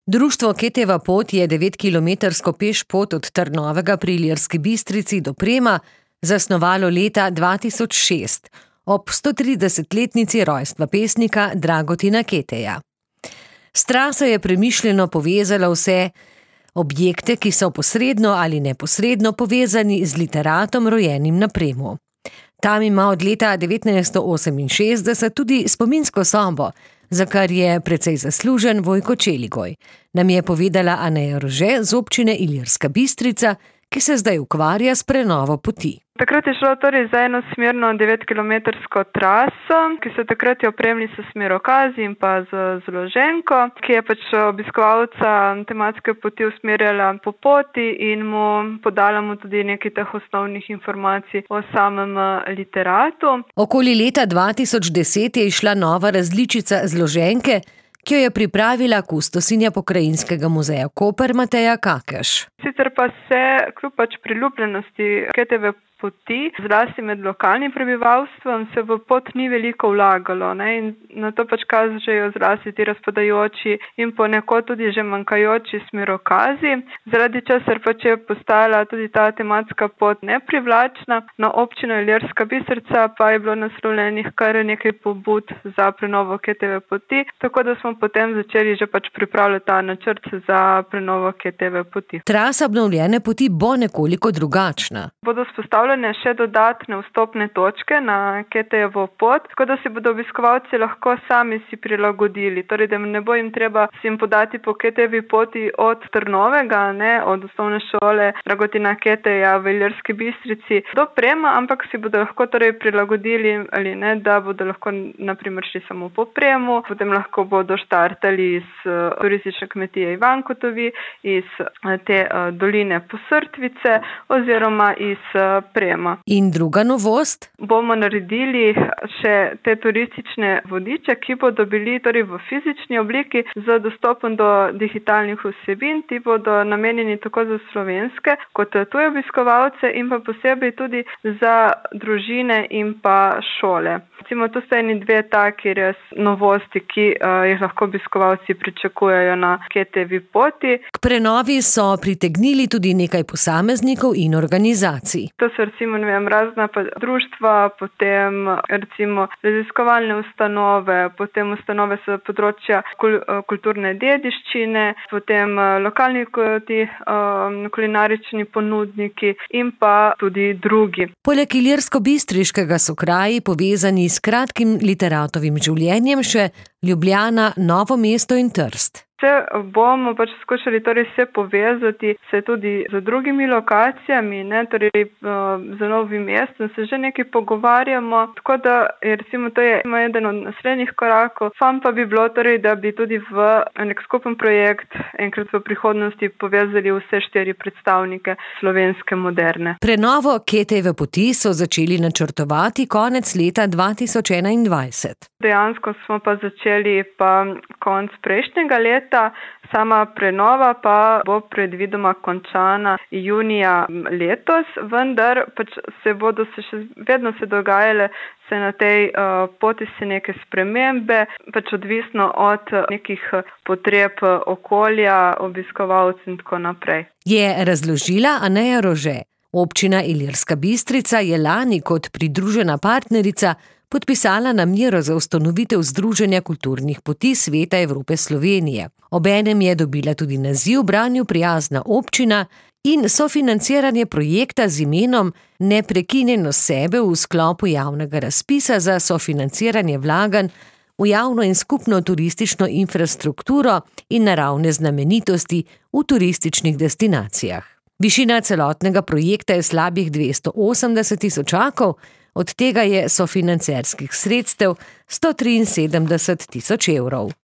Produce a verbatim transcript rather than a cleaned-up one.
Društvo Keteva pot je devetkilometrsko pešpot od Trnovega pri Ilirski Bistrici do Prema zasnovalo leta dva tisoč šest ob stotridesetletnici rojstva pesnika Dragutina Keteja. S traso je premišljeno povezala vse objekte, ki so posredno ali neposredno povezani z literatom rojenim na Premu. Tam ima od leta devetnajststo oseminšestdeset tudi spominsko sobo, za kar je precej zaslužen Vojko Čeligoj. Nam je povedala Aneja Rože z občine Ilirska Bistrica, ki se zdaj ukvarja s prenovo poti. Takrat je šlo torej za enosmerno devetkilometrsko traso, ki so takrat jo opremili s smerokazi in pa z zloženko, ki je pač obiskovalca tematske poti usmerjala po poti in mu podala mu tudi nekaj teh osnovnih informacij o samem literatu. Okoli leta dva tisoč deset je išla nova različica zloženke, ki jo je pripravila kustosinja Pokrajinskega muzeja Koper Mateja Kakeš. Sicer pa se kljub pač priljubljenosti Keteve poti, zlasti med lokalnim prebivalstvom, se v pot ni veliko vlagalo, ne, in na to pač kažejo zlasti ti razpadajoči in ponekod tudi že manjkajoči smerokazi, zaradi česar pač je postala tudi ta tematska pot neprivlačna. Na občino Ilirska Bistrica pa je bilo naslovljenih kar nekaj pobud za prenovo Keteve poti, tako da smo potem začeli že pač pripravljati ta načrt za prenovo Keteve poti. Trasa obnovljene poti bo nekoliko drugačna. Bodo vzpostavljene še dodatne vstopne točke na Ketejevo pot, tako da si bodo obiskovalci lahko sami si prilagodili. Torej, da ne bo jim treba si jim podati po Ketejevi poti od Trnovega, ne, od osnovne šole Dragutina Keteja v Ilirski Bistrici do Prema, ampak si bodo lahko torej prilagodili ali ne, da bodo lahko na primer šli samo po Premu, potem lahko bodo štartali iz uh, turistične kmetije Ivankotovi, iz uh, te uh, doline Posrtvice oziroma iz uh, Prema. In druga novost? Bomo naredili še te turistične vodiče, ki bodo bili torej v fizični obliki z dostopom do digitalnih vsebin. Ti bodo namenjeni tako za slovenske kot tuje obiskovalce in pa posebej tudi za družine in pa šole. Recimo, to so eni dve taki res novosti, ki uh, jih lahko obiskovalci pričakujejo na Ketejevi poti. K prenovi so pritegnili tudi nekaj posameznikov in organizacij. To so recimo, ne vem, razna društva, potem recimo raziskovalne ustanove, potem ustanove s področja kul, kulturne dediščine, potem lokalni ti, um, kulinarični ponudniki in pa tudi drugi. Poleg ilirsko-bistriškega so kraji povezani s kratkim literatovim življenjem še Ljubljana, Novo mesto in Trst. Se bomo pač skušali torej se povezati se tudi z drugimi lokacijami, ne, torej z Novim mestom se že nekaj pogovarjamo, tako da je recimo to je eden od naslednjih korakov. Sam pa bi bilo torej, da bi tudi v nek skupen projekt enkrat v prihodnosti povezali vse štiri predstavnike slovenske moderne. Prenovo Ketejeve poti so začeli načrtovati konec leta dva tisoč enaindvajset. Dejansko smo pa začeli pa konec prejšnjega leta. Sama prenova pa bo predvidoma končana junija letos, vendar pač se bodo se še vedno se dogajale se na tej uh, poti se neke spremembe, pač odvisno od nekih potreb okolja, obiskovalcev in tako naprej. Je razložila Aneja Rože. Občina Ilirska Bistrica je lani kot pridružena partnerica podpisala namero za ustanovitev Združenja kulturnih poti Sveta Evrope Slovenije. Obenem je dobila tudi naziv Branju prijazna občina in sofinanciranje projekta z imenom Neprekinjeno sebe v sklopu javnega razpisa za sofinanciranje vlaganj v javno in skupno turistično infrastrukturo in naravne znamenitosti v turističnih destinacijah. Višina celotnega projekta je slabih dvesto osemdeset tisočakov, od tega je sofinancerskih sredstev sto triinsedemdeset tisoč evrov.